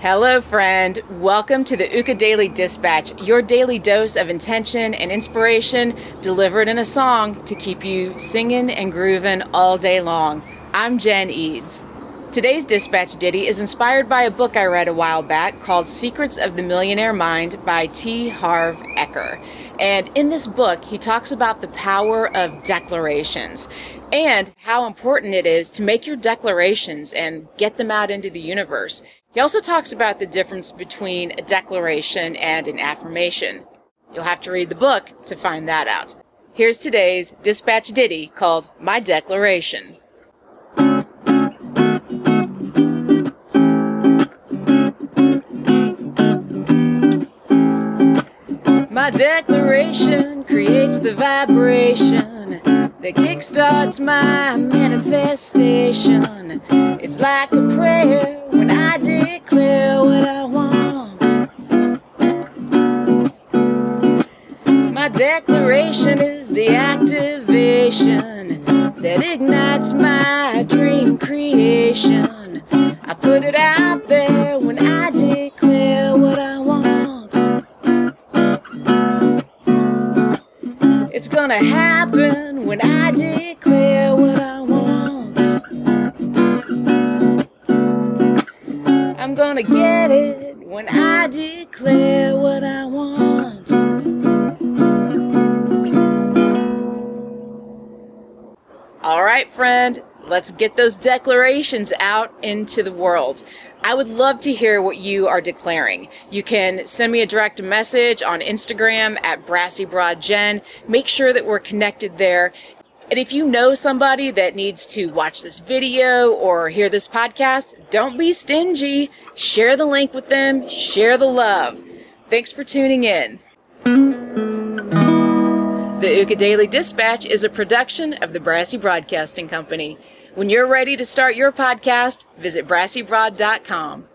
Hello, friend. Welcome to the Uka Daily Dispatch, your daily dose of intention and inspiration delivered in a song to keep you singing and grooving all day long. I'm Jen Eads. Today's dispatch ditty is inspired by a book I read a while back called Secrets of the Millionaire Mind by T. Harv Eker. And in this book, he talks about the power of declarations and how important it is to make your declarations and get them out into the universe. He also talks about the difference between a declaration and an affirmation. You'll have to read the book to find that out. Here's today's dispatch ditty called My Declaration. My declaration creates the vibration that kickstarts my manifestation. It's like a prayer when I declare what I want. My declaration is the activation that ignites my dream creation. I put it out there when I declare what I want. It's gonna happen when I declare what I want. I'm gonna get it when I declare what I want. All right, friend, let's get those declarations out into the world. I would love to hear what you are declaring. You can send me a direct message on Instagram at BrassyBroadJen. Make sure that we're connected there. And if you know somebody that needs to watch this video or hear this podcast, don't be stingy. Share the link with them. Share the love. Thanks for tuning in. The Uka Daily Dispatch is a production of the Brassy Broadcasting Company. When you're ready to start your podcast, visit BrassyBroad.com.